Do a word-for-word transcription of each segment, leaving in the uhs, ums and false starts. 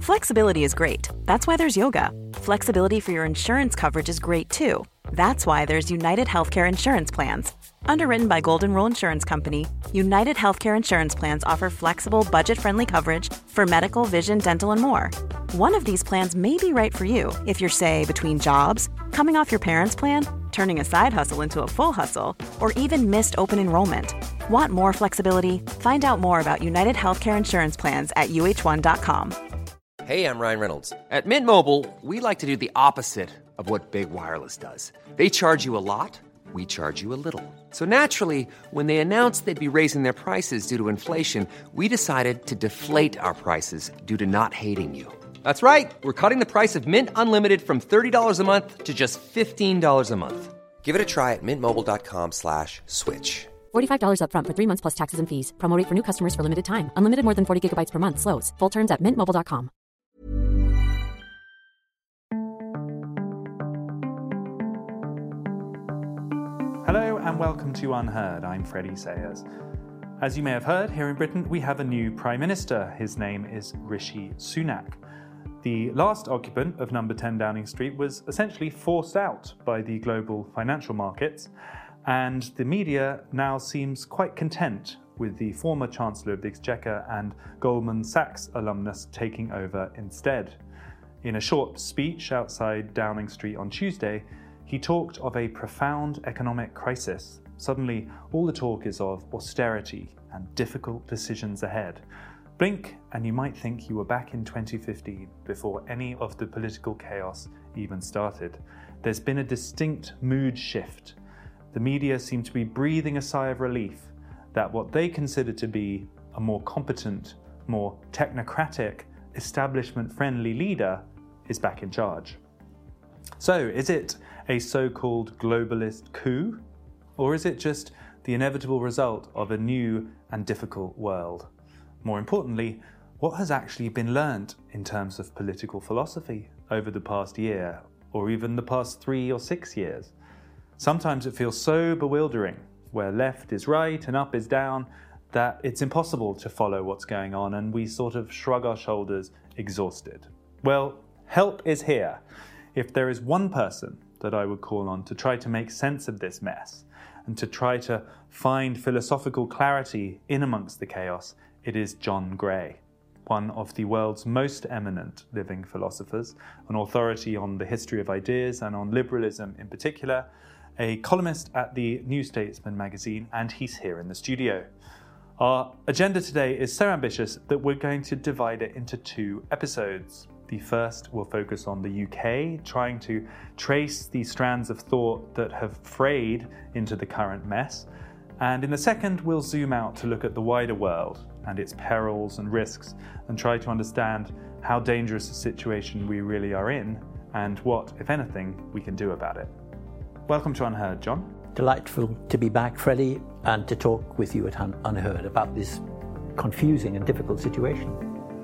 Flexibility is great. That's why there's yoga. Flexibility for your insurance coverage is great too. That's why there's United Healthcare Insurance Plans. Underwritten by Golden Rule Insurance Company, United Healthcare Insurance Plans offer flexible, budget-friendly coverage for medical, vision, dental, and more. One of these plans may be right for you if you're, say, between jobs, coming off your parents' plan, turning a side hustle into a full hustle, or even missed open enrollment. Want more flexibility? Find out more about United Healthcare Insurance Plans at U H one dot com. Hey, I'm Ryan Reynolds. At Mint Mobile, we like to do the opposite of what Big Wireless does. They charge you a lot, we charge you a little. So naturally, when they announced they'd be raising their prices due to inflation, we decided to deflate our prices due to not hating you. That's right. We're cutting the price of Mint Unlimited from thirty dollars a month to just fifteen dollars a month. Give it a try at mintmobile.com slash switch. forty-five dollars up front for three months plus taxes and fees. Promo rate for new customers for limited time. Unlimited more than forty gigabytes per month. Slows full terms at mint mobile dot com. Hello and welcome to Unheard. I'm Freddie Sayers. As you may have heard, here in Britain we have a new Prime Minister. His name is Rishi Sunak. The last occupant of number ten Downing Street was essentially forced out by the global financial markets, and the media now seems quite content with the former Chancellor of the Exchequer and Goldman Sachs alumnus taking over instead. In a short speech outside Downing Street on Tuesday, he talked of a profound economic crisis. Suddenly, all the talk is of austerity and difficult decisions ahead. Blink and you might think you were back in twenty fifteen before any of the political chaos even started. There's been a distinct mood shift. The media seem to be breathing a sigh of relief that what they consider to be a more competent, more technocratic, establishment-friendly leader is back in charge. So, is it a so-called globalist coup? Or is it just the inevitable result of a new and difficult world? More importantly, what has actually been learnt in terms of political philosophy over the past year, or even the past three or six years? Sometimes it feels so bewildering, where left is right and up is down, that it's impossible to follow what's going on and we sort of shrug our shoulders exhausted. Well, help is here. If there is one person that I would call on to try to make sense of this mess and to try to find philosophical clarity in amongst the chaos, it is John Gray, one of the world's most eminent living philosophers, an authority on the history of ideas and on liberalism in particular, a columnist at the New Statesman magazine, and he's here in the studio. Our agenda today is so ambitious that we're going to divide it into two episodes. The first will focus on the U K, trying to trace the strands of thought that have frayed into the current mess. And in the second, we'll zoom out to look at the wider world and its perils and risks and try to understand how dangerous a situation we really are in and what, if anything, we can do about it. Welcome to Unheard, John. Delightful to be back, Freddie, and to talk with you at Un- Unheard about this confusing and difficult situation.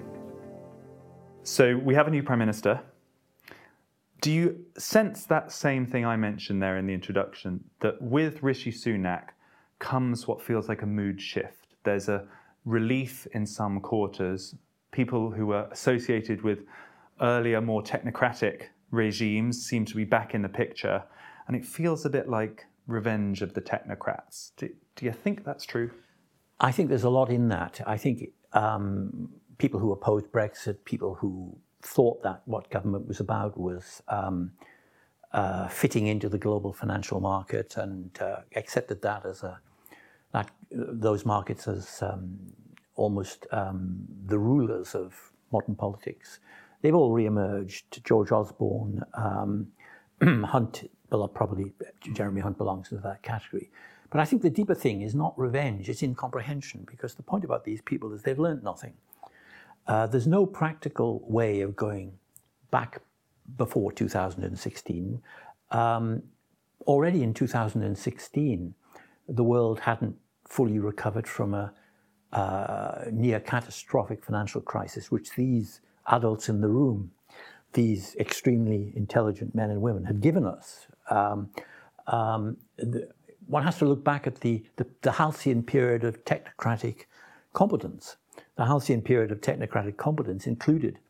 So we have a new Prime Minister. Do you sense that same thing I mentioned there in the introduction, that with Rishi Sunak comes what feels like a mood shift? There's a relief in some quarters. People who were associated with earlier, more technocratic regimes seem to be back in the picture, and it feels a bit like revenge of the technocrats. Do, do you think that's true? I think there's a lot in that. I think um, people who opposed Brexit, people who thought that what government was about was um, uh, fitting into the global financial market and uh, accepted that as a that those markets as um, almost um, the rulers of modern politics. They've all re-emerged. George Osborne, um, Hunt, well, probably Jeremy Hunt belongs into that category. But I think the deeper thing is not revenge, it's incomprehension, because the point about these people is they've learned nothing. Uh, there's no practical way of going back before two thousand sixteen. Um, already in two thousand sixteen, the world hadn't fully recovered from a uh, near catastrophic financial crisis, which these adults in the room, these extremely intelligent men and women, had given us. Um, um, the, one has to look back at the, the, the halcyon period of technocratic competence. The halcyon period of technocratic competence included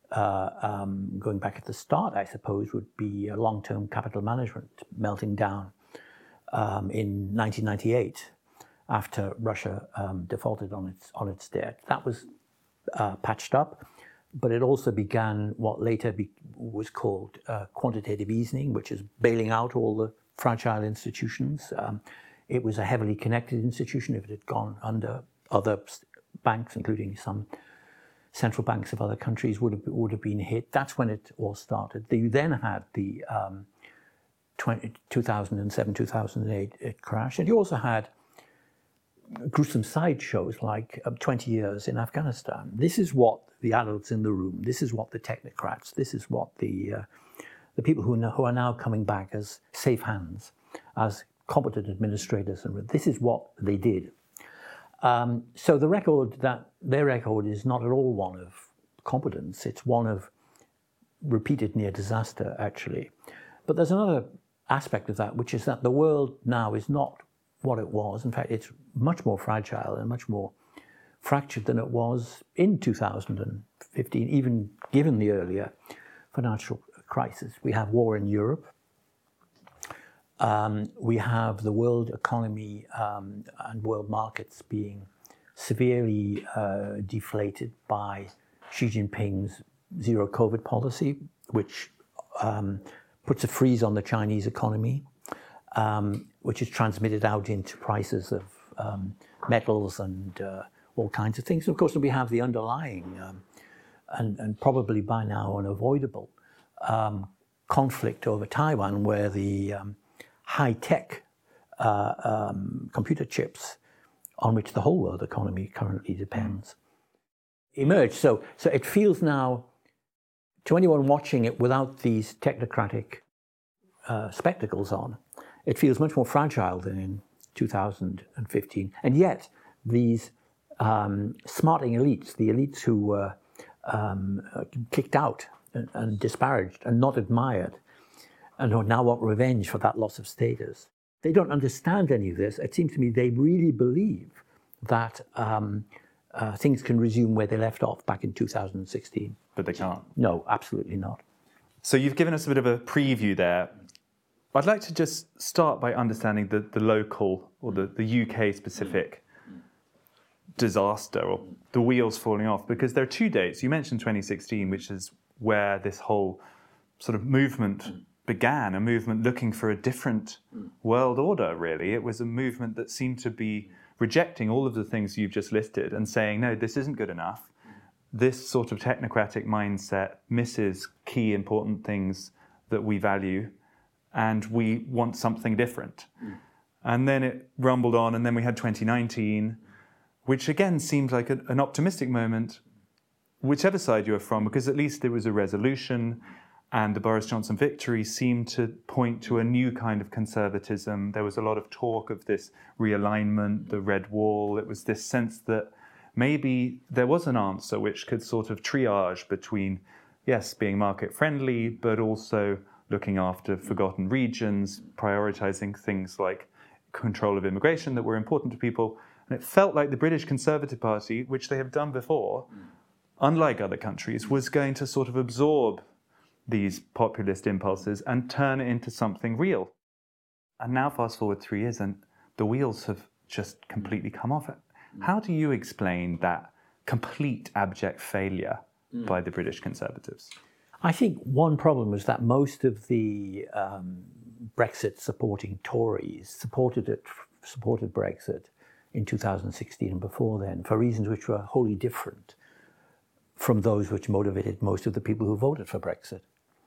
uh, um, going back at the start, I suppose, would be uh, long-term capital management melting down um, in nineteen ninety-eight after Russia um, defaulted on its on its debt. That was uh, patched up, but it also began what later be, was called uh, quantitative easing, which is bailing out all the fragile institutions. Um, it was a heavily connected institution. If it had gone under, other banks, including some central banks of other countries, would have would have been hit. That's when it all started. You then had the um, two thousand seven, two thousand eight it crashed, and you also had gruesome sideshows like um, twenty years in Afghanistan. This is what the adults in the room, this is what the technocrats, this is what the uh, the people who, know, who are now coming back as safe hands, as competent administrators, and this is what they did. Um, so the record, that their record is not at all one of competence, it's one of repeated near disaster, actually. But there's another aspect of that, which is that the world now is not what it was. In fact, it's much more fragile and much more fractured than it was in two thousand fifteen, even given the earlier financial crisis. We have war in Europe. Um, we have the world economy um, and world markets being severely uh, deflated by Xi Jinping's zero COVID policy, which um, puts a freeze on the Chinese economy, um, which is transmitted out into prices of um, metals and uh, all kinds of things. And of course, we have the underlying um, and, and probably by now unavoidable um, conflict over Taiwan, where the um, high-tech uh, um, computer chips on which the whole world economy currently depends emerge. So, so it feels now, to anyone watching it without these technocratic uh, spectacles on, it feels much more fragile than in two thousand fifteen. And yet, these um, smarting elites, the elites who were um, kicked out and, and disparaged and not admired, and who now want revenge for that loss of status, they don't understand any of this. It seems to me they really believe that um, uh, things can resume where they left off back in two thousand sixteen. But they can't. No, absolutely not. So you've given us a bit of a preview there. I'd like to just start by understanding the, the local or the, the U K specific disaster or the wheels falling off, because there are two dates. You mentioned twenty sixteen, which is where this whole sort of movement began, a movement looking for a different world order, really. It was a movement that seemed to be rejecting all of the things you've just listed and saying, no, this isn't good enough. This sort of technocratic mindset misses key important things that we value, and we want something different. Mm. And then it rumbled on, and then we had twenty nineteen, which again seemed like a, an optimistic moment, whichever side you were from, because at least there was a resolution, and the Boris Johnson victory seemed to point to a new kind of conservatism. There was a lot of talk of this realignment, the red wall. It was this sense that maybe there was an answer which could sort of triage between, yes, being market friendly, but also looking after forgotten regions, prioritizing things like control of immigration that were important to people. And it felt like the British Conservative Party, which they have done before, unlike other countries, was going to sort of absorb these populist impulses and turn it into something real. And now fast forward three years and the wheels have just completely come off. How do you explain that complete abject failure mm. by the British Conservatives? I think one problem was that most of the um, Brexit-supporting Tories supported it, supported Brexit in two thousand sixteen and before then for reasons which were wholly different from those which motivated most of the people who voted for Brexit.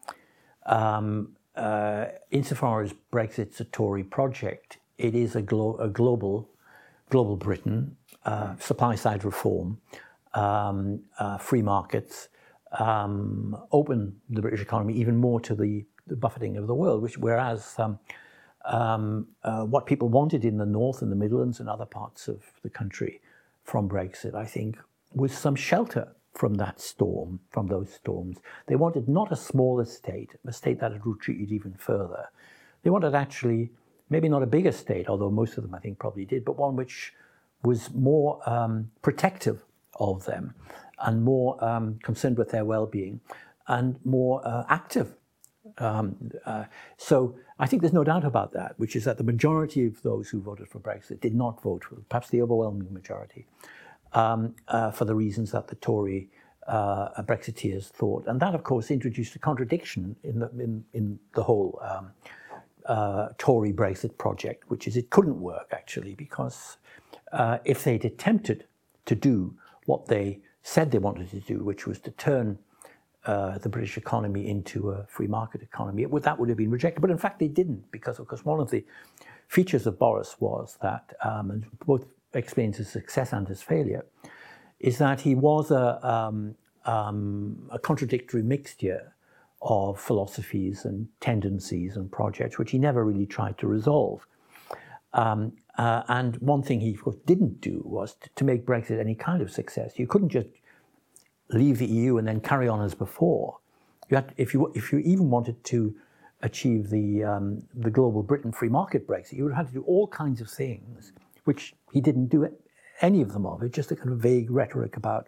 Um, uh, insofar as Brexit's a Tory project, it is a, glo- a global, global Britain, uh, supply-side reform, um, uh, free markets, um, open the British economy even more to the, the buffeting of the world, which, whereas um, um, uh, what people wanted in the North and the Midlands and other parts of the country from Brexit, I think, was some shelter from that storm, from those storms. They wanted not a smaller state, a state that had retreated even further. They wanted actually, maybe not a bigger state, although most of them I think probably did, but one which was more um, protective of them. and more um, concerned with their well-being and more uh, active. Um, uh, so I think there's no doubt about that, which is that the majority of those who voted for Brexit did not vote for, perhaps the overwhelming majority, um, uh, for the reasons that the Tory uh, Brexiteers thought. And that, of course, introduced a contradiction in the, in, in the whole um, uh, Tory Brexit project, which is it couldn't work, actually, because uh, if they'd attempted to do what they said they wanted to do, which was to turn Uh, the British economy into a free market economy, it would, that would have been rejected. But in fact, they didn't, because of course one of the features of Boris was that, um, and both explains his success and his failure, is that he was a, um, um, a contradictory mixture of philosophies and tendencies and projects, which he never really tried to resolve. Um, uh, and one thing he of course didn't do was to, to make Brexit any kind of success. You couldn't just leave the E U and then carry on as before. You had, if you if you even wanted to achieve the um, the global Britain free market Brexit, you would have had to do all kinds of things, which he didn't do any of them of. It's just a kind of vague rhetoric about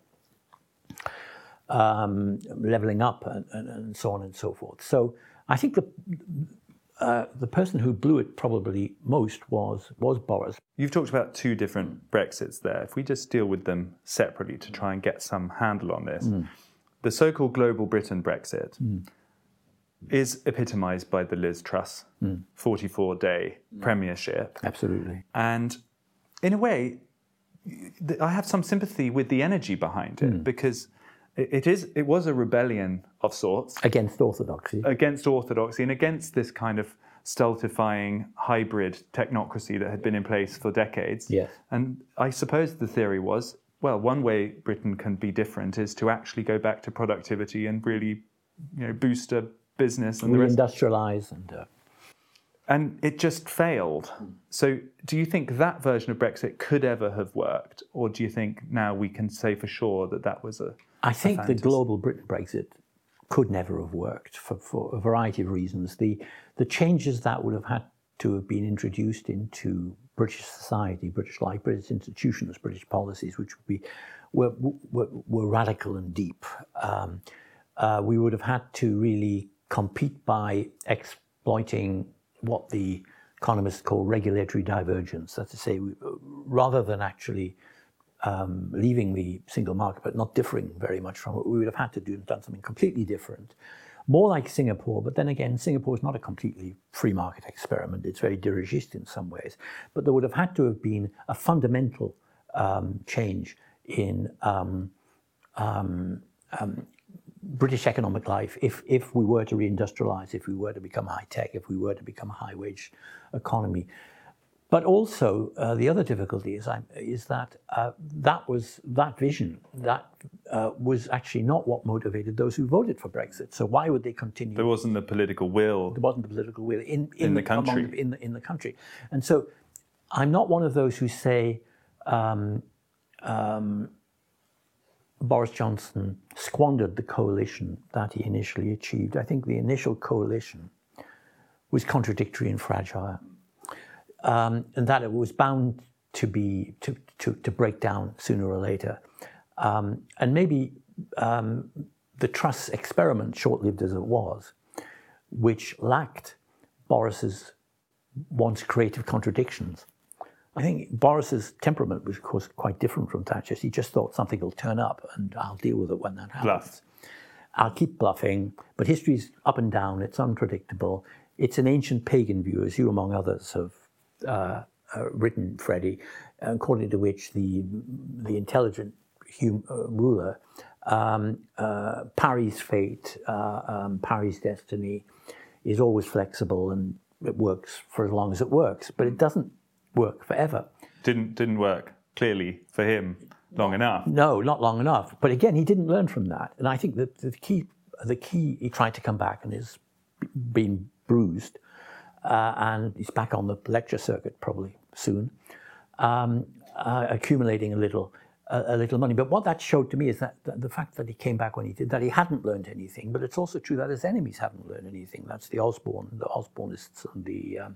um, levelling up and, and, and so on and so forth. So I think the uh, the person who blew it probably most was was Boris. You've talked about two different Brexits there. If we just deal with them separately to try and get some handle on this. Mm. The so-called Global Britain Brexit mm. is epitomised by the Liz Truss mm. forty-four day mm. premiership. Absolutely. And in a way, I have some sympathy with the energy behind it mm. because it is it was a rebellion of sorts. Against orthodoxy. Against orthodoxy and against this kind of stultifying hybrid technocracy that had been in place for decades. Yes. And I suppose the theory was, well, one way Britain can be different is to actually go back to productivity and really, you know, boost a business and the rest. Reindustrialise and... Uh... And it just failed. So do you think that version of Brexit could ever have worked? Or do you think now we can say for sure that that was a I think the Global Britain Brexit could never have worked for, for a variety of reasons. The the changes that would have had to have been introduced into British society, British life, British institutions, British policies, which would be were were, were radical and deep. Um, uh, we would have had to really compete by exploiting what the economists call regulatory divergence. That's to say, rather than actually Um, leaving the single market, but not differing very much from it, we would have had to do done something completely different, more like Singapore. But then again, Singapore is not a completely free market experiment. It's very dirigiste in some ways. But there would have had to have been a fundamental um, change in um, um, um, British economic life if if we were to reindustrialize, if we were to become high tech, if we were to become a high wage economy. But also, uh, the other difficulty is, is that uh, that was that vision that uh, was actually not what motivated those who voted for Brexit. So why would they continue? There wasn't the political will. There wasn't the political will in in, in the, the country. Among, in the in the country, and so I'm not one of those who say um, um, Boris Johnson squandered the coalition that he initially achieved. I think the initial coalition was contradictory and fragile. Um, and that it was bound to be to, to, to break down sooner or later, um, and maybe um, the Truss experiment, short-lived as it was, which lacked Boris's once creative contradictions. I think Boris's temperament was, of course, quite different from Thatcher's. He just thought something will turn up, and I'll deal with it when that happens. Bluff. I'll keep bluffing, but history's up and down. It's unpredictable. It's an ancient pagan view, as you, among others, have Uh, uh, written, Freddie, according to which the the intelligent hum, uh, ruler um, uh, parries fate, uh, um, parries destiny, is always flexible, and it works for as long as it works, but it doesn't work forever. Didn't didn't work clearly for him long enough. No, not long enough. But again, he didn't learn from that, and I think that the key the key he tried to come back and is being bruised. Uh, and he's back on the lecture circuit probably soon, um, uh, accumulating a little, uh, a little money. But what that showed to me is that the, the fact that he came back when he did, that he hadn't learned anything. But it's also true that his enemies haven't learned anything. That's the Osborne, the Osbornists, and the um,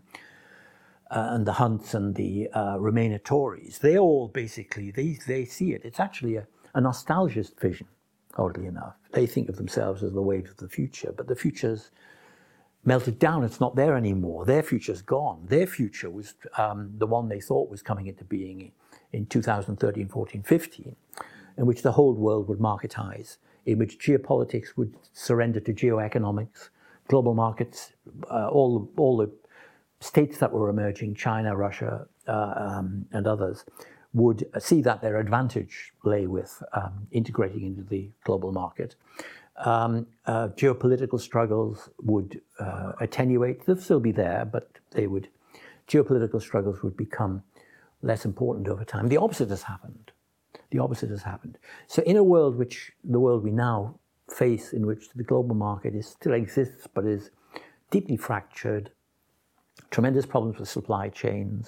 uh, and the Hunts and the uh, Remainer Tories. They all basically they they see it. It's actually a, a nostalgist vision, oddly enough. They think of themselves as the waves of the future, but the future's melted down. It's not there anymore. Their future's gone. Their future was um, the one they thought was coming into being in two thousand thirteen, fourteen, fifteen, in which the whole world would marketize, in which geopolitics would surrender to geoeconomics, global markets, uh, all, all the states that were emerging, China, Russia, uh, um, and others, would see that their advantage lay with um, integrating into the global market. Um, uh, geopolitical struggles would uh, attenuate. They'll still be there, but they would. Geopolitical struggles would become less important over time. The opposite has happened. The opposite has happened. So in a world which, the world we now face, in which the global market is, still exists, but is deeply fractured, tremendous problems with supply chains,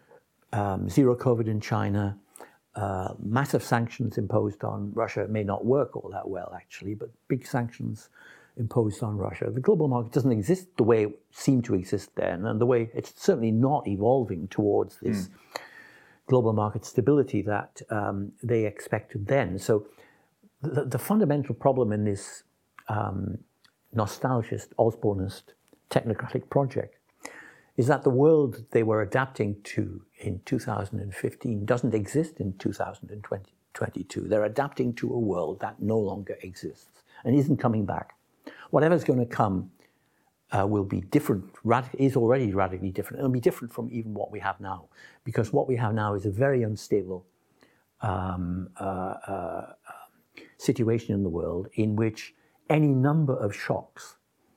um, zero COVID in China, uh, massive sanctions imposed on Russia. It may not work all that well, actually, but big sanctions imposed on Russia. The global market doesn't exist the way it seemed to exist then, and the way it's certainly not evolving towards this mm. global market stability that um, they expected then. So the, the fundamental problem in this um, nostalgist, Osbornist, technocratic project is that the world they were adapting to in two thousand fifteen doesn't exist in two thousand twenty-two. They're adapting to a world that no longer exists and isn't coming back. Whatever's going to come uh, will be different, rad- is already radically different. It'll be different from even what we have now, because what we have now is a very unstable um, uh, uh, situation in the world in which any number of shocks,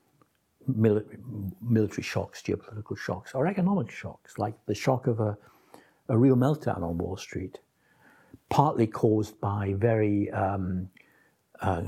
Mil- military shocks, geopolitical shocks, or economic shocks, like the shock of a, a real meltdown on Wall Street, partly caused by very um, uh,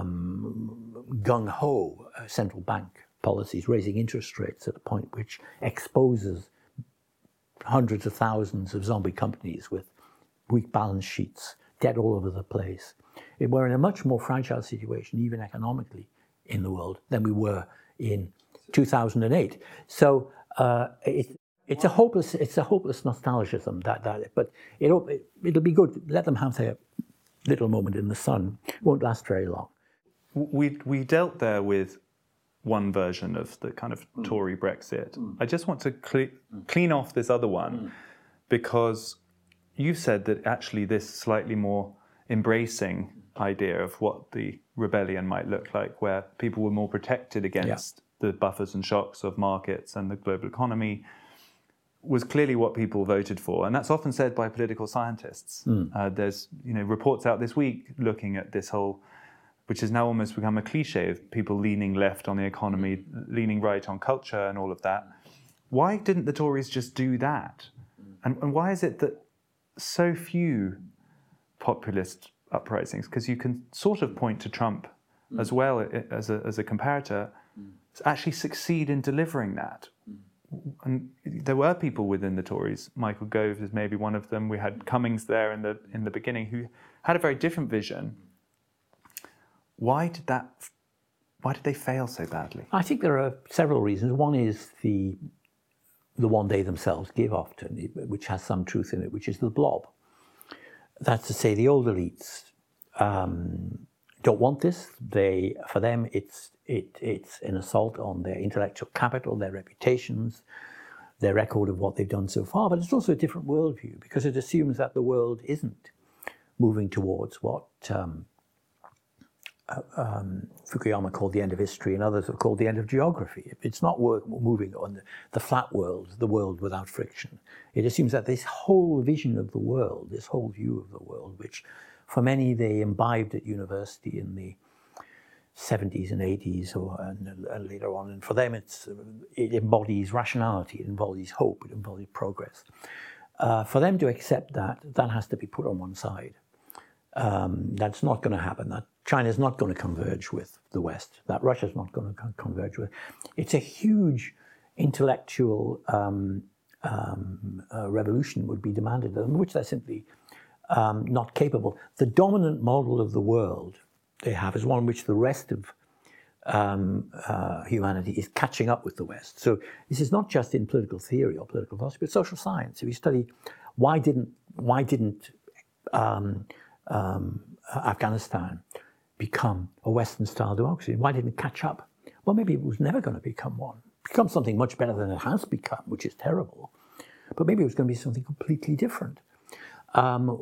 um, gung-ho uh, central bank policies, raising interest rates at a point which exposes hundreds of thousands of zombie companies with weak balance sheets, debt all over the place. We're in a much more fragile situation, even economically, in the world than we were in two thousand eight. So uh, it, it's a hopeless, it's a hopeless nostalgism. That that, but it'll it, it'll be good. Let them have their little moment in the sun. It won't last very long. We we dealt there with one version of the kind of mm. Tory Brexit. Mm. I just want to cle- mm. clean off this other one mm. because you've said that actually this slightly more embracing idea of what the rebellion might look like, where people were more protected against yeah. the buffers and shocks of markets and the global economy, was clearly what people voted for. And that's often said by political scientists. Mm. Uh, there's you know reports out this week looking at this whole, which has now almost become a cliche of people leaning left on the economy, mm. leaning right on culture and all of that. Why didn't the Tories just do that? And, and why is it that so few populist uprisings, because you can sort of point to Trump mm. as well as a, as a comparator, mm. actually succeed in delivering that? Mm. And there were people within the Tories, Michael Gove is maybe one of them, we had Cummings there in the in the beginning, who had a very different vision. Why did that, why did they fail so badly? I think there are several reasons. One is the the one they themselves give often, which has some truth in it, which is the blob. That's to say, the old elites um, don't want this. They, for them, it's it, it's an assault on their intellectual capital, their reputations, their record of what they've done so far. But it's also a different worldview because it assumes that the world isn't moving towards what um, um, Fukuyama called the end of history, and others have called the end of geography. It's not work, moving on the, the flat world, the world without friction. It assumes that this whole vision of the world, this whole view of the world, which for many they imbibed at university in the seventies and eighties or and, and later on, and for them it's it embodies rationality, it embodies hope, it embodies progress. Uh, for them to accept that, that has to be put on one side. Um, that's not going to happen. That China's not going to converge with the West. That Russia's not going to converge with. It's a huge intellectual um, um, uh, revolution would be demanded of them, which they're simply um, not capable. The dominant model of the world they have is one in which the rest of um, uh, humanity is catching up with the West. So this is not just in political theory or political philosophy, but social science. If you study why didn't why didn't um, Um, Afghanistan become a Western-style democracy? Why didn't it catch up? Well, maybe it was never going to become one. Become something much better than it has become, which is terrible. But maybe it was going to be something completely different. Um,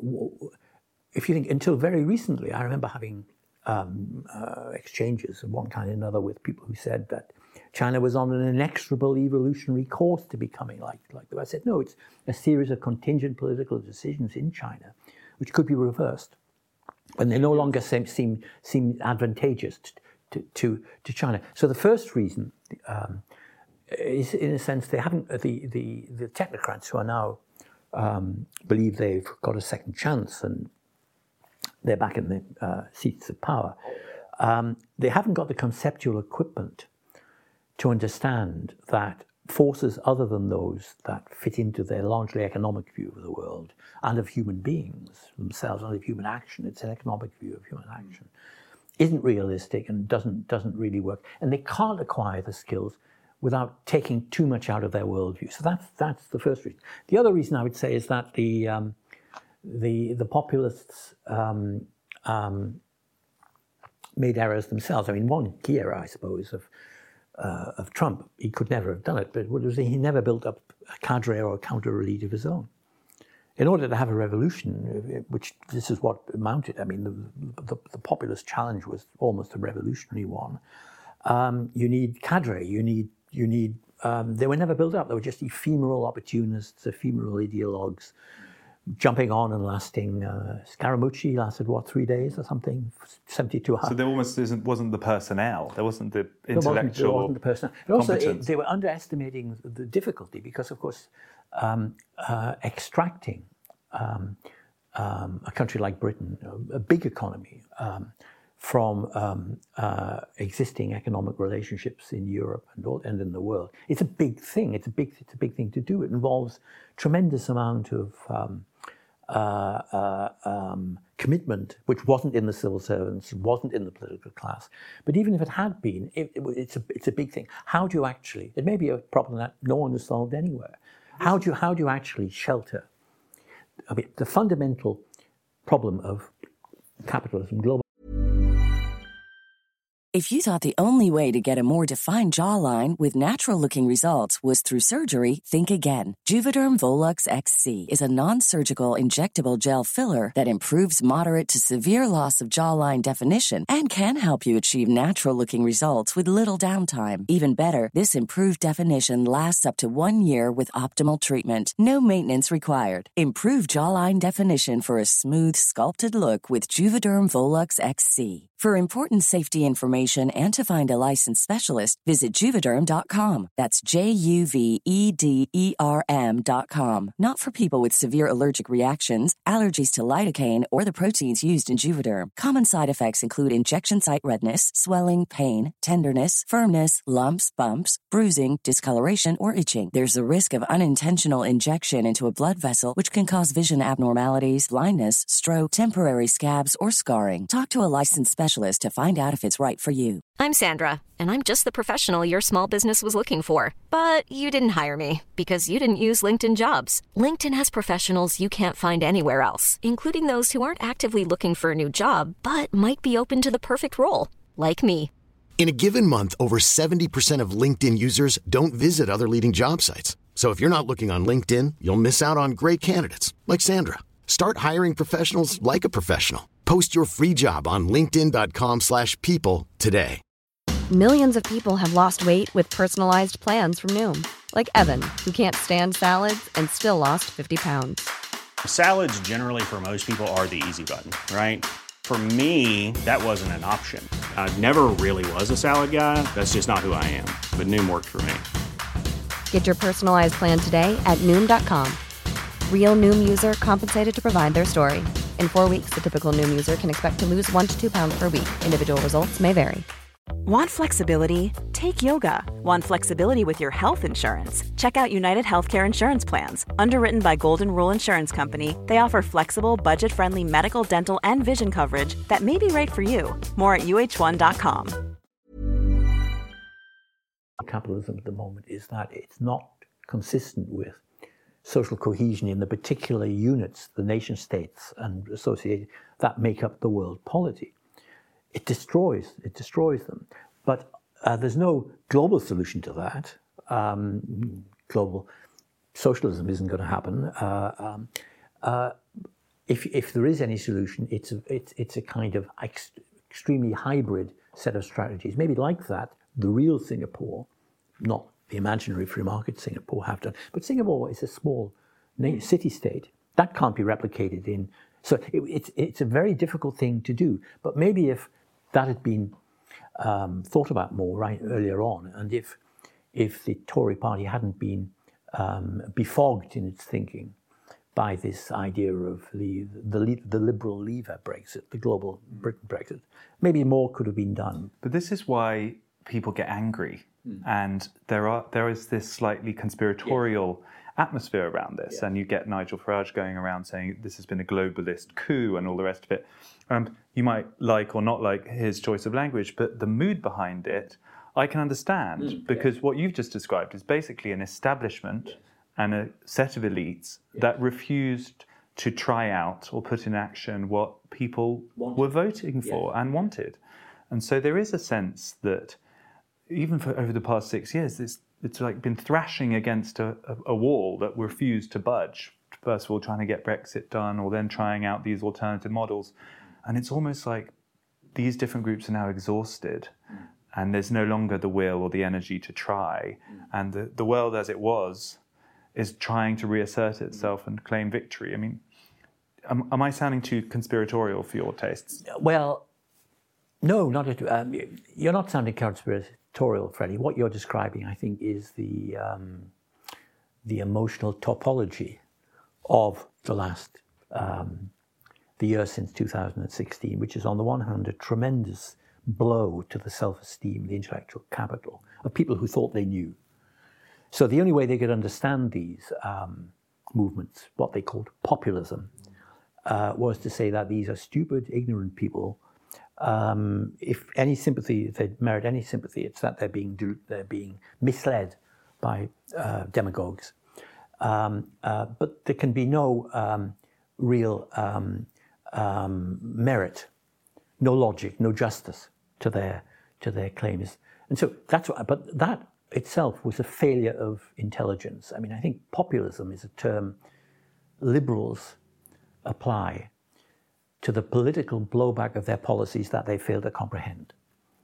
if you think, until very recently, I remember having um, uh, exchanges of one kind or another with people who said that China was on an inexorable evolutionary course to becoming like, like the West. I said, no, it's a series of contingent political decisions in China, which could be reversed. And they no longer seem, seem, seem advantageous to, to, to China. So the first reason um, is, in a sense, they haven't, the, the, the technocrats who are now um, believe they've got a second chance and they're back in the uh, seats of power, um, they haven't got the conceptual equipment to understand that forces other than those that fit into their largely economic view of the world and of human beings themselves and of human action, it's an economic view of human action, isn't realistic and doesn't doesn't really work. And they can't acquire the skills without taking too much out of their worldview. So that's that's the first reason. The other reason I would say is that the um, the the populists um, um, made errors themselves. I mean, one key error, I suppose, of Uh, of Trump, he could never have done it, but what was he, he never built up a cadre or a counter-elite of his own. In order to have a revolution, which this is what amounted, I mean, the, the, the populist challenge was almost a revolutionary one. Um, you need cadre, you need, you need. Um, they were never built up. They were just ephemeral opportunists, ephemeral ideologues, jumping on and lasting. Uh, Scaramucci lasted, what, three days or something? seventy-two hours. So there almost isn't, wasn't the personnel, there wasn't the intellectual there wasn't, there wasn't the personnel. And also, competence. it, they were underestimating the difficulty because, of course, um, uh, extracting um, um, a country like Britain, a, a big economy, um, from um, uh, existing economic relationships in Europe and, all, and in the world, it's a big thing. It's a big, it's a big thing to do. It involves tremendous amount of um, Uh, uh, um, commitment, which wasn't in the civil servants, wasn't in the political class. But even if it had been, it, it, it's a it's a big thing. How do you actually? It may be a problem that no one has solved anywhere. How do you how do you actually shelter? I mean, the fundamental problem of capitalism, global. If you thought the only way to get a more defined jawline with natural-looking results was through surgery, think again. Juvederm Volux X C is a non-surgical injectable gel filler that improves moderate to severe loss of jawline definition and can help you achieve natural-looking results with little downtime. Even better, this improved definition lasts up to one year with optimal treatment. No maintenance required. Improve jawline definition for a smooth, sculpted look with Juvederm Volux X C. For important safety information and to find a licensed specialist, visit Juvederm dot com. That's J U V E D E R M dot com. Not for people with severe allergic reactions, allergies to lidocaine, or the proteins used in Juvederm. Common side effects include injection site redness, swelling, pain, tenderness, firmness, lumps, bumps, bruising, discoloration, or itching. There's a risk of unintentional injection into a blood vessel, which can cause vision abnormalities, blindness, stroke, temporary scabs, or scarring. Talk to a licensed specialist to find out if it's right for you. I'm Sandra, and I'm just the professional your small business was looking for. But you didn't hire me because you didn't use LinkedIn Jobs. LinkedIn has professionals you can't find anywhere else, including those who aren't actively looking for a new job, but might be open to the perfect role, like me. In a given month, over seventy percent of LinkedIn users don't visit other leading job sites. So if you're not looking on LinkedIn, you'll miss out on great candidates like Sandra. Start hiring professionals like a professional. Post your free job on linkedin dot com slash people today. Millions of people have lost weight with personalized plans from Noom. Like Evan, who can't stand salads and still lost fifty pounds. Salads generally for most people are the easy button, right? For me, that wasn't an option. I never really was a salad guy. That's just not who I am. But Noom worked for me. Get your personalized plan today at Noom dot com. Real Noom user compensated to provide their story. In four weeks, the typical Noom user can expect to lose one to two pounds per week. Individual results may vary. Want flexibility? Take yoga. Want flexibility with your health insurance? Check out United Healthcare Insurance Plans. Underwritten by Golden Rule Insurance Company, they offer flexible, budget-friendly medical, dental, and vision coverage that may be right for you. More at U H one dot com. Capitalism at the moment is that it's not consistent with social cohesion in the particular units, the nation states and associated, that make up the world polity. It destroys, it destroys them. But uh, there's no global solution to that. Um, global socialism isn't going to happen. Uh, um, uh, if, if there is any solution, it's a, it's, it's a kind of ex- extremely hybrid set of strategies. Maybe like that, the real Singapore, not the imaginary free market Singapore have done. But Singapore is a small city-state. That can't be replicated in... So it, it's, it's a very difficult thing to do. But maybe if that had been um, thought about more right earlier on, and if if the Tory party hadn't been um, befogged in its thinking by this idea of the, the, the liberal lever Brexit, the global Britain Brexit, maybe more could have been done. But this is why people get angry. Mm. And there are there is this slightly conspiratorial yeah. atmosphere around this. Yeah. And you get Nigel Farage going around saying this has been a globalist coup and all the rest of it. Um, you might like or not like his choice of language, but the mood behind it, I can understand. Mm. Because yeah. what you've just described is basically an establishment yeah. and a set of elites yeah. that refused to try out or put in action what people wanted. were voting for yeah. and wanted. And so there is a sense that even for over the past six years, it's, it's like been thrashing against a, a, a wall that refused to budge. First of all, trying to get Brexit done, or then trying out these alternative models. And it's almost like these different groups are now exhausted, mm. and there's no longer the will or the energy to try. Mm. And the, the world as it was is trying to reassert itself mm. and claim victory. I mean, am, am I sounding too conspiratorial for your tastes? Well, no, not at all. Um, you're not sounding conspiratorial, Freddie. What you're describing, I think, is the um, the emotional topology of the last um, the year since two thousand sixteen, which is on the one hand a tremendous blow to the self-esteem, the intellectual capital of people who thought they knew. So the only way they could understand these um, movements, what they called populism, uh, was to say that these are stupid, ignorant people. Um, if any sympathy, if they merit any sympathy, it's that they're being they're being misled by uh, demagogues. Um, uh, but there can be no um, real um, um, merit, no logic, no justice to their to their claims. And so that's what. But that itself was a failure of intelligence. I mean, I think populism is a term liberals apply to the political blowback of their policies that they fail to comprehend.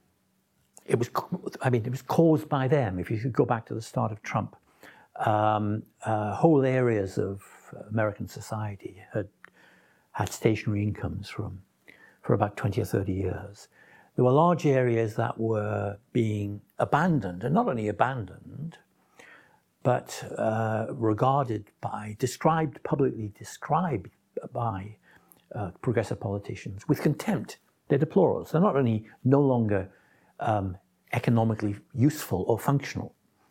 It was, I mean, it was caused by them. If you could go back to the start of Trump, um, uh, whole areas of American society had had stationary incomes from for about twenty or thirty years. There were large areas that were being abandoned, and not only abandoned, but uh, regarded by, described, publicly described by Uh, progressive politicians with contempt. They're deplorables. They're not only no longer um, economically useful or functional,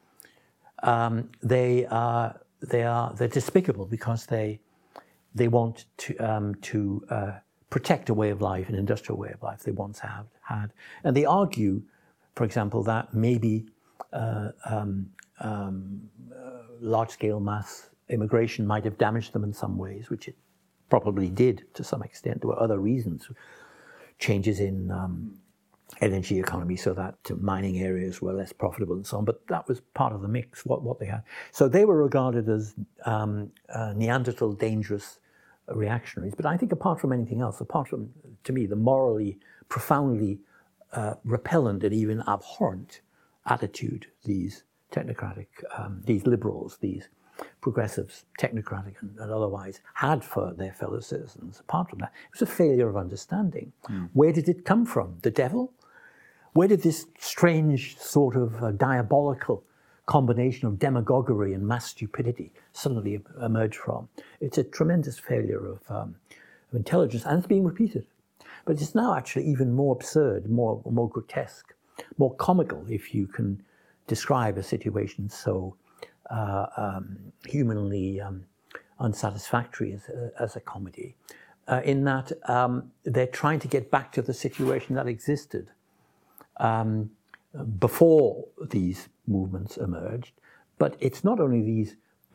um, they are they are they're despicable because they they want to um, to uh, protect a way of life, an industrial way of life they once have had, and they argue, for example, that maybe uh, um, um, uh, large-scale mass immigration might have damaged them in some ways, which it probably did to some extent. There were other reasons, changes in um, energy economy so that mining areas were less profitable and so on, but that was part of the mix, what, what they had. So they were regarded as um, uh, Neanderthal dangerous reactionaries. But I think apart from anything else, apart from, to me, the morally, profoundly uh, repellent and even abhorrent attitude these technocratic, um, these liberals, these progressives, technocratic and, and otherwise, had for their fellow citizens. Apart from that, it was a failure of understanding. Mm. Where did it come from? The devil? Where did this strange sort of uh, diabolical combination of demagoguery and mass stupidity suddenly emerge from? It's a tremendous failure of, um, of intelligence, and it's being repeated. But it's now actually even more absurd, more, more grotesque, more comical, if you can describe a situation so Uh, um, humanly um, unsatisfactory as a, as a comedy, uh, in that um, they're trying to get back to the situation that existed um, before these movements emerged. But it's not only these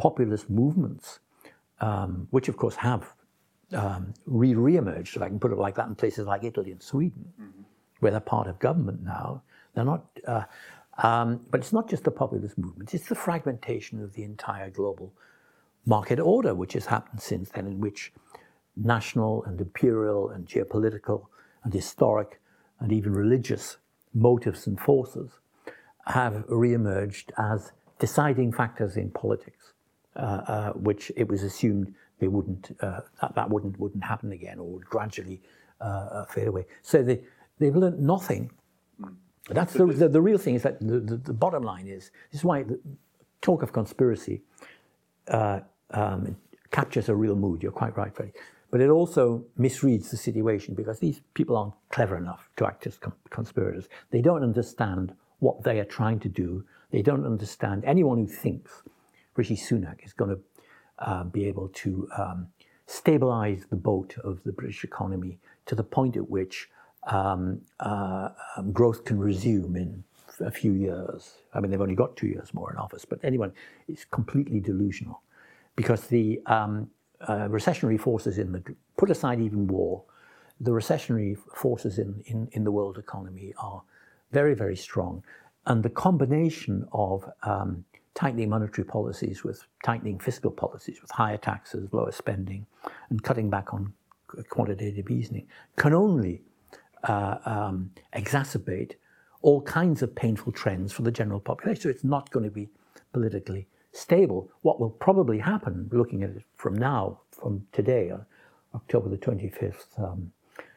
populist movements, um, which of course have um, re- re-emerged, if I can put it like that, in places like Italy and Sweden, mm-hmm. where they're part of government now. They're not, uh, um, but it's not just the populist movements, it's the fragmentation of the entire global market order, which has happened since then, in which national and imperial and geopolitical and historic and even religious motives and forces have re-emerged as deciding factors in politics, uh, uh, which it was assumed they wouldn't, uh, that, that wouldn't wouldn't happen again, or would gradually uh, fade away. So they they've learned nothing. Mm. That's the, the the real thing. Is that the, the, the bottom line is this is why the talk of conspiracy uh, um, captures a real mood. You're quite right, Freddie. But it also misreads the situation, because these people aren't clever enough to act as com- conspirators. They don't understand what they are trying to do. They don't understand. Anyone who thinks Rishi Sunak is going to uh, be able to um, stabilize the boat of the British economy to the point at which um, uh, um, growth can resume in a few years. I mean, they've only got two years more in office, but anyone is completely delusional, because the um, Uh, recessionary forces in the, put aside even war, the recessionary forces in, in, in the world economy are very, very strong. And the combination of um, tightening monetary policies with tightening fiscal policies, with higher taxes, lower spending, and cutting back on quantitative easing, can only uh, um, exacerbate all kinds of painful trends for the general population. So it's not going to be politically stable. What will probably happen, looking at it from now, from today, on October the twenty-fifth, um,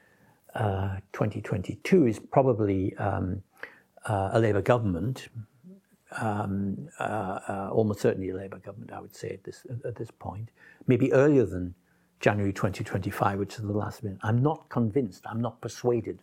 uh, twenty twenty-two, is probably um, uh, a Labour government, um, uh, uh, almost certainly a Labour government, I would say, at this at this point, maybe earlier than January twenty twenty-five, which is the last minute. I'm not convinced, I'm not persuaded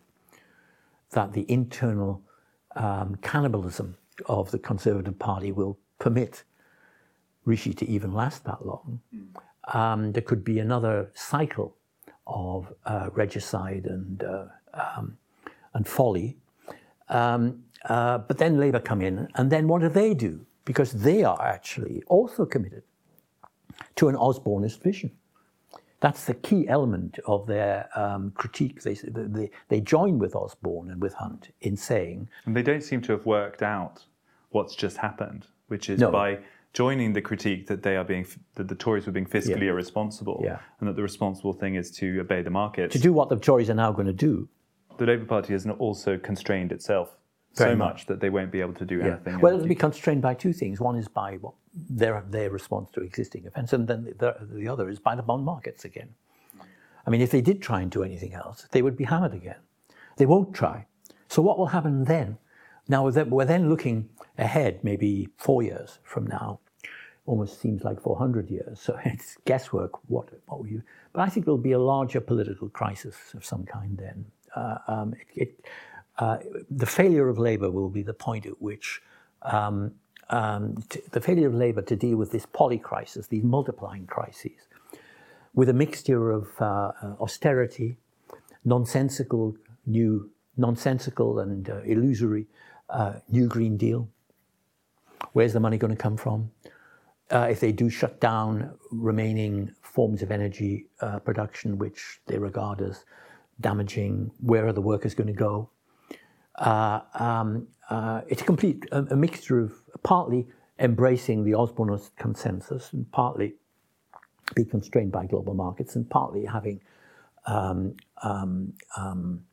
that the internal um, cannibalism of the Conservative Party will permit Rishi to even last that long. Um, there could be another cycle of uh, regicide and uh, um, and folly. Um, uh, but then Labour come in, and then what do they do? Because they are actually also committed to an Osbornist vision. That's the key element of their um, critique. They, they they join with Osborne and with Hunt in saying... And they don't seem to have worked out what's just happened, which is no. by joining the critique that they are being, that the Tories were being fiscally yeah. irresponsible, yeah. and that the responsible thing is to obey the markets. To do what the Tories are now going to do. The Labour Party has also constrained itself Very so much. much that they won't be able to do yeah. anything. Well, it'll be constrained by two things. One is by what, their their response to existing events, and then the, the other is by the bond markets again. I mean, if they did try and do anything else, they would be hammered again. They won't try. So what will happen then? Now, we're then looking ahead, maybe four years from now. Almost seems like four hundred years, so it's guesswork. What, what will you? But I think there'll be a larger political crisis of some kind then. Uh, um, it, it, uh, the failure of Labour will be the point at which um, um, t- the failure of Labour to deal with this polycrisis, these multiplying crises, with a mixture of uh, uh, austerity, nonsensical new, nonsensical and uh, illusory uh, new Green Deal. Where's the money going to come from? Uh, if they do shut down remaining forms of energy uh, production, which they regard as damaging, where are the workers going to go? Uh, um, uh, it's a complete a, a mixture of partly embracing the Osbornist consensus and partly be constrained by global markets and partly having um, um, um,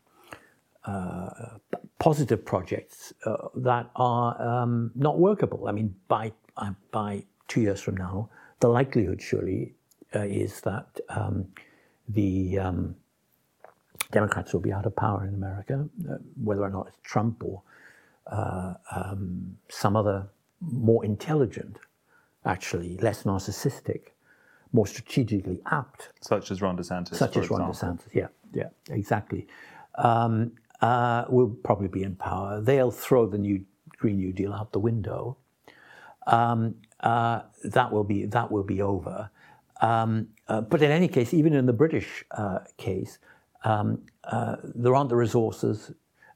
uh, positive projects uh, that are um, not workable. I mean, by uh, by two years from now, the likelihood surely uh, is that um, the um, Democrats will be out of power in America, uh, whether or not it's Trump or uh, um, some other more intelligent, actually less narcissistic, more strategically apt. Such as Ron DeSantis, Such for as example. Ron DeSantis, yeah, yeah, exactly. Um, uh, will probably be in power. They'll throw the new Green New Deal out the window. Um, uh, that will be that will be over. Um, uh, but in any case, even in the British uh, case, um, uh, there aren't the resources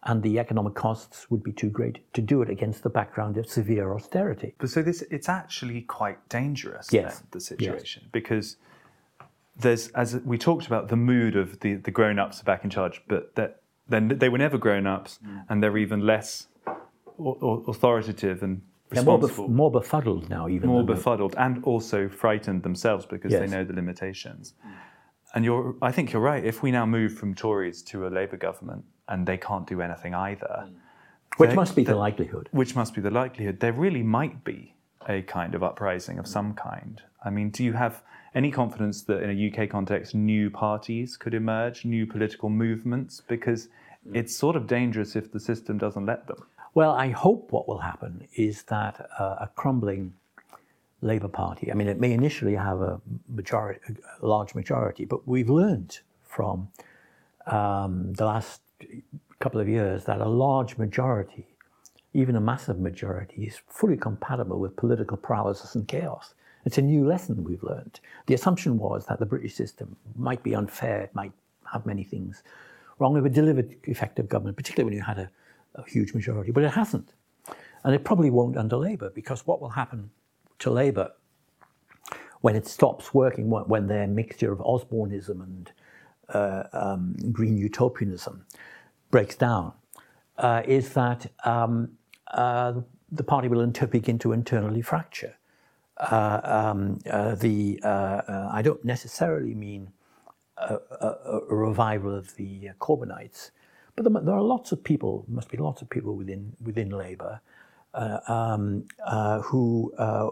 and the economic costs would be too great to do it against the background of severe austerity. But so this, it's actually quite dangerous, yes. then, the situation, yes. because there's, as we talked about, the mood of the, the grown-ups are back in charge, but that then they were never grown-ups, mm. and they're even less authoritative and responsible. More, bef- more befuddled now, even. More befuddled, and also frightened themselves because yes. they know the limitations. Mm. And you're, I think you're right. If we now move from Tories to a Labour government and they can't do anything either, mm. which they, must be they, the likelihood. Which must be the likelihood. There really might be a kind of uprising of some kind. I mean, do you have any confidence that in a U K context, new parties could emerge, new political movements? Because mm. it's sort of dangerous if the system doesn't let them. Well, I hope what will happen is that uh, a crumbling Labour Party, I mean, it may initially have a majority, a large majority, but we've learned from um, the last couple of years that a large majority, even a massive majority, is fully compatible with political paralysis and chaos. It's a new lesson we've learned. The assumption was that the British system might be unfair, it might have many things wrong. It would deliver effective government, particularly when you had a, a huge majority, but it hasn't. And it probably won't under Labour, because what will happen to Labour when it stops working, when their mixture of Osborneism and uh, um, green utopianism breaks down, uh, is that um, uh, the party will inter- begin to internally fracture. Uh, um, uh, the uh, uh, I don't necessarily mean a, a, a revival of the Corbynites, but there, there are lots of people, must be lots of people within within Labour uh, um, uh, who uh,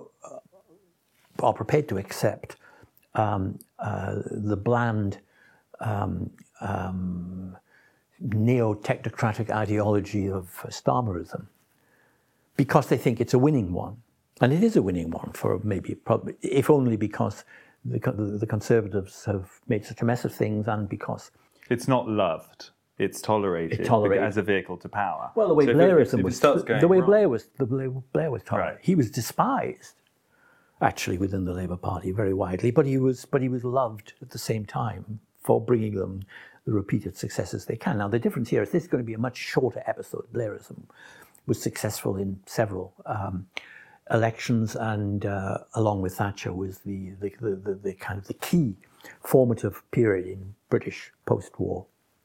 are prepared to accept um, uh, the bland um, um, neo-technocratic ideology of Starmerism because they think it's a winning one. And it is a winning one for maybe, probably, if only because the, the, the Conservatives have made such a mess of things and because... It's not loved. It's tolerated, it's tolerated. as a vehicle to power. Well, the way so Blairism it, was... The, the way wrong. Blair was the way Blair was tolerated. Right. He was despised, actually, within the Labour Party very widely, but he was but he was loved at the same time for bringing them the repeated successes they can. Now, the difference here is this is going to be a much shorter episode. Blairism was successful in several um, elections, and uh, along with Thatcher was the the, the the the kind of the key formative period in British post-war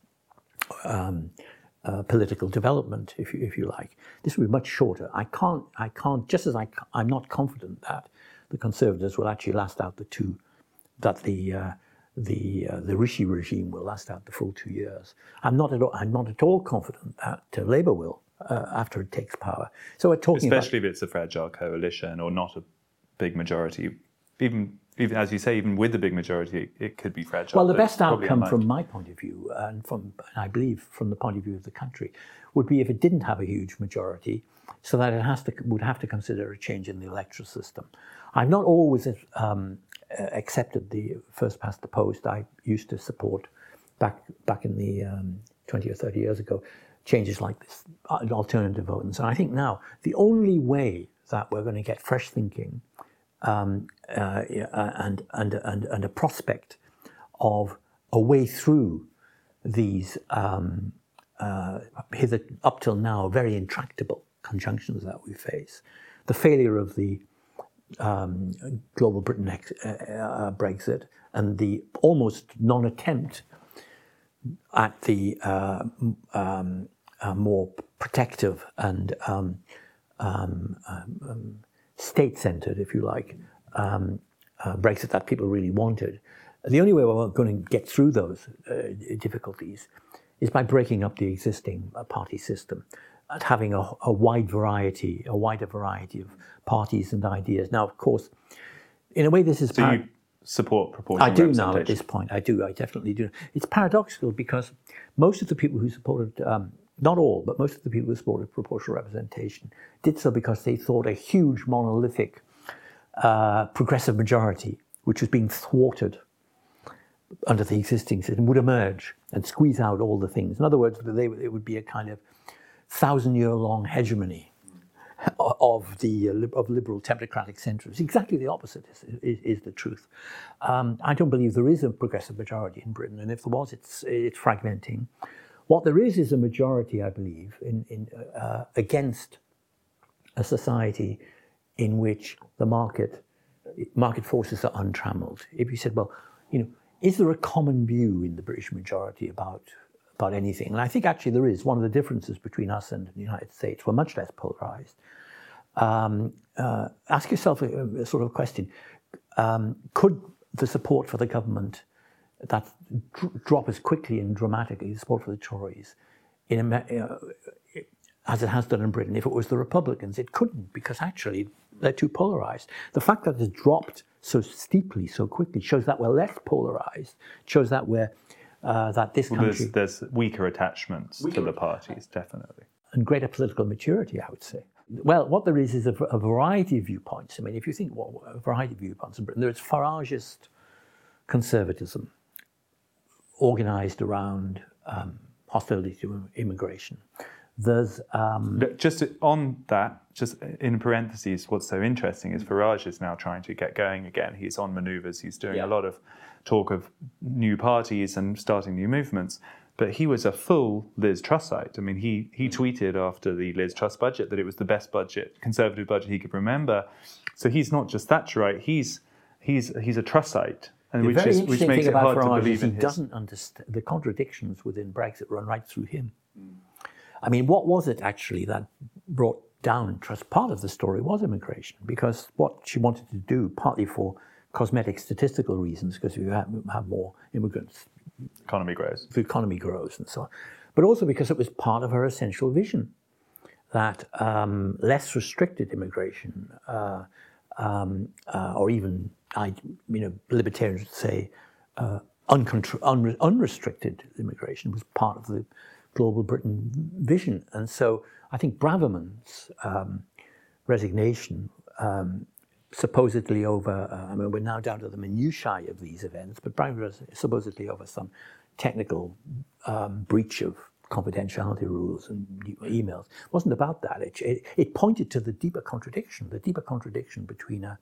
um, uh, political development, if you if you like. This will be much shorter. I can't I can't just as I I'm not confident that the Conservatives will actually last out the two, that the uh, the uh, the Rishi regime will last out the full two years. I'm not at all I'm not at all confident that uh, Labour will. Uh, after it takes power. So we're talking Especially about, if it's a fragile coalition or not a big majority. Even, even as you say, even with a big majority, it, it could be fragile. Well, the best outcome from my point of view, and from, and I believe from the point of view of the country, would be if it didn't have a huge majority, so that it has to would have to consider a change in the electoral system. I've not always um, accepted the first past the post. I used to support, back back in the um, twenty or thirty years ago, changes like this, alternative voting. So I think now the only way that we're going to get fresh thinking um, uh, and, and, and, and a prospect of a way through these um, uh, hither, up till now very intractable conjunctions that we face, the failure of the um, global Britain ex- uh, Brexit and the almost non-attempt at the uh, um, uh, more protective and um, um, um, state-centred, if you like, um, uh, Brexit that people really wanted. The only way we're going to get through those uh, difficulties is by breaking up the existing uh, party system and having a, a wide variety, a wider variety of parties and ideas. Now, of course, in a way, this is... So par- you support proportional I do representation? now at this point. I do. I definitely do. It's paradoxical because most of the people who supported, um, not all, but most of the people who supported proportional representation did so because they thought a huge monolithic uh, progressive majority, which was being thwarted under the existing system, would emerge and squeeze out all the things. In other words, they, it would be a kind of thousand-year-long hegemony of the uh, of liberal technocratic centrists. Exactly the opposite is, is, is the truth. Um, I don't believe there is a progressive majority in Britain, and if there was, it's it's fragmenting. What there is is a majority, I believe, in, in, uh, against a society in which the market market forces are untrammeled. If you said, well, you know, is there a common view in the British majority about about anything? And I think actually there is. One of the differences between us and the United States, we're much less polarized. Um, uh, ask yourself a, a sort of question: um, could the support for the government that dr- drop as quickly and dramatically, the support for the Tories, in Amer- uh, as it has done in Britain, if it was the Republicans? It couldn't, because actually they're too polarized. The fact that it's dropped so steeply, so quickly, shows that we're less polarized, shows that we're uh, that this well, country... There's, there's weaker attachments weaker to the parties, definitely. And greater political maturity, I would say. Well, what there is is a, a variety of viewpoints. I mean, if you think, well, a variety of viewpoints in Britain, there's Farageist conservatism, organized around um, hostility to immigration. There's um, just on that, just in parentheses, what's so interesting is Farage is now trying to get going again. He's on manoeuvres. He's doing yeah. a lot of talk of new parties and starting new movements. But he was a full Liz Trussite. I mean, he he tweeted after the Liz Truss budget that it was the best budget, Conservative budget he could remember. So he's not just Thatcherite. He's he's he's a Trussite, and the which very is interesting which makes thing it about hard Farage to believe is he in his. doesn't understand the contradictions within Brexit run right through him. Mm. I mean, what was it actually that brought down Truss? Part of the story was immigration, because what she wanted to do, partly for cosmetic statistical reasons, because you have, have more immigrants, economy grows. The economy grows and so on. But also because it was part of her essential vision that um, less restricted immigration, uh, um, uh, or even, I, you know, libertarians would say, uh, uncontro- unre- unrestricted immigration was part of the global Britain vision. And so I think Braverman's um, resignation, um, supposedly over, uh, I mean, we're now down to the minutiae of these events, but supposedly over some technical um, breach of confidentiality rules and emails. It wasn't about that. It, it, it pointed to the deeper contradiction, the deeper contradiction between a,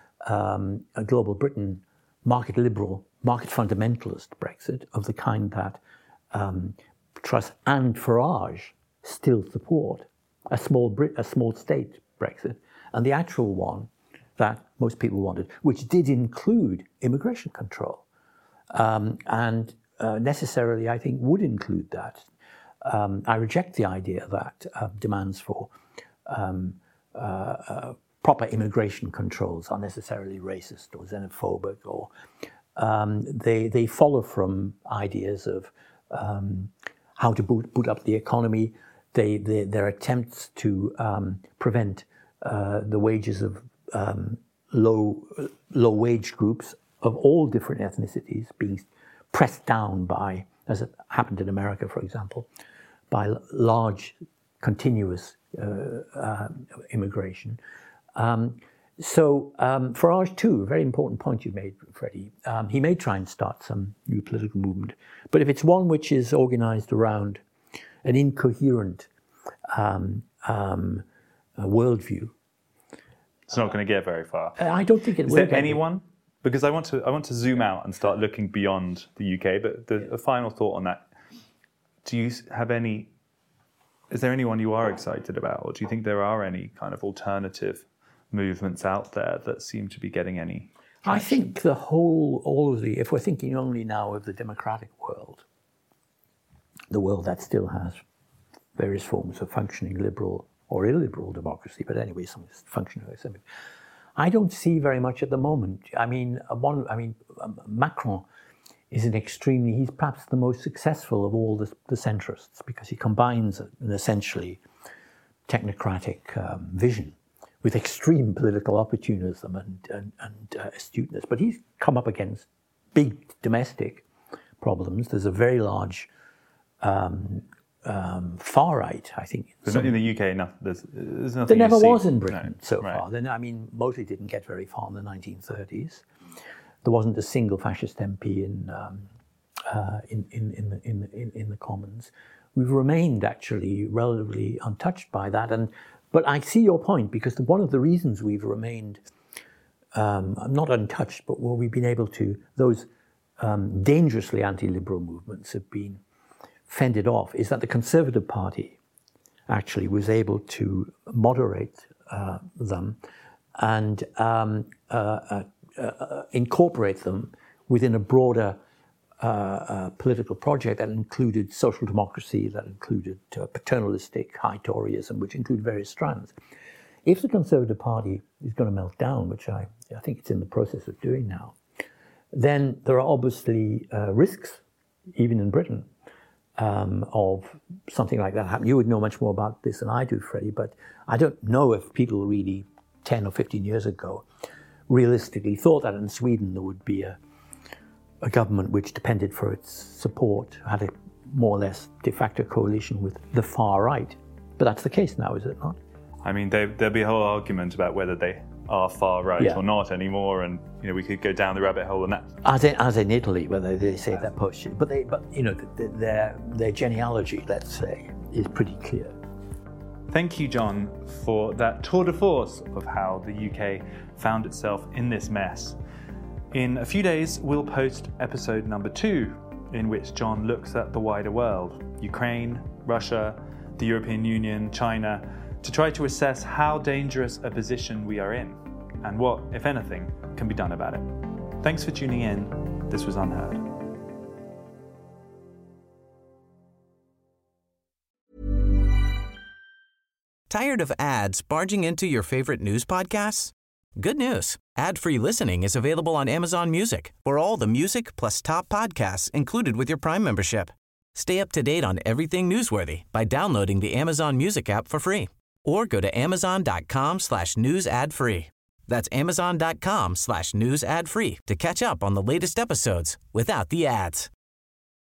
um, a global Britain market liberal, market fundamentalist Brexit of the kind that um, Truss and Farage still support, a small Brit, a small state Brexit, and the actual one that most people wanted, which did include immigration control, um, and uh, necessarily, I think, would include that. Um, I reject the idea that uh, demands for um, uh, uh, proper immigration controls are necessarily racist or xenophobic, or um, they they follow from ideas of um, how to boot, boot up the economy. They, they their attempts to um, prevent uh, the wages of um, low low wage groups of all different ethnicities being pressed down by, as it happened in America, for example, by large, continuous uh, uh, immigration. Um, so um, Farage, too, a very important point you made, Freddie. Um, he may try and start some new political movement, but if it's one which is organized around an incoherent um, um, uh, worldview, it's not going to get very far. I don't think it is will. Is there anyone? Because I want to, I want to zoom out and start looking beyond the U K. But the, a final thought on that: do you have any? Is there anyone you are excited about, or do you think there are any kind of alternative movements out there that seem to be getting any traction? I think the whole, all of the, if we're thinking only now of the democratic world, the world that still has various forms of functioning liberal or illiberal democracy, but anyway, some functioning. I don't see very much at the moment. I mean, one. I mean, Macron is an extremely. He's perhaps the most successful of all the, the centrists because he combines an essentially technocratic um, vision with extreme political opportunism and and, and uh, astuteness. But he's come up against big domestic problems. There's a very large um, um, far right, I think. Some, in the U K, no, there's, there's nothing. There never you see. was in Britain no, so right. far. Then, I mean, Mosley didn't get very far in the nineteen thirties. There wasn't a single fascist M P in um, uh, in, in, in, the, in, the, in, in the Commons. We've remained actually relatively untouched by that. And but I see your point, because the, one of the reasons we've remained um, not untouched, but where we've been able to, those um, dangerously anti-liberal movements have been fended off is that the Conservative Party actually was able to moderate uh, them and um, uh, uh, uh, incorporate them within a broader uh, uh, political project that included social democracy, that included uh, paternalistic high Toryism, which included various strands. If the Conservative Party is going to melt down, which I, I think it's in the process of doing now, then there are obviously uh, risks, even in Britain, um, of something like that happening. You would know much more about this than I do, Freddie, but I don't know if people really ten or fifteen years ago realistically thought that in Sweden there would be a, a government which depended for its support, had a more or less de facto coalition with the far right. But that's the case now, is it not? I mean, there, there'll be a whole argument about whether they are far right yeah. or not anymore, and you know we could go down the rabbit hole on that. As in, as in Italy, whether they say they're push, but they, but you know, the, their their genealogy, let's say, is pretty clear. Thank you, John, for that tour de force of how the U K found itself in this mess. In a few days, we'll post episode number two, in which John looks at the wider world, Ukraine, Russia, the European Union, China, to try to assess how dangerous a position we are in and what, if anything, can be done about it. Thanks for tuning in. This was Unheard. Tired of ads barging into your favorite news podcasts? Good news. Ad-free listening is available on Amazon Music for all the music plus top podcasts included with your Prime membership. Stay up to date on everything newsworthy by downloading the Amazon Music app for free or go to amazon.com slash news ad free. That's amazon.com slash news ad free to catch up on the latest episodes without the ads.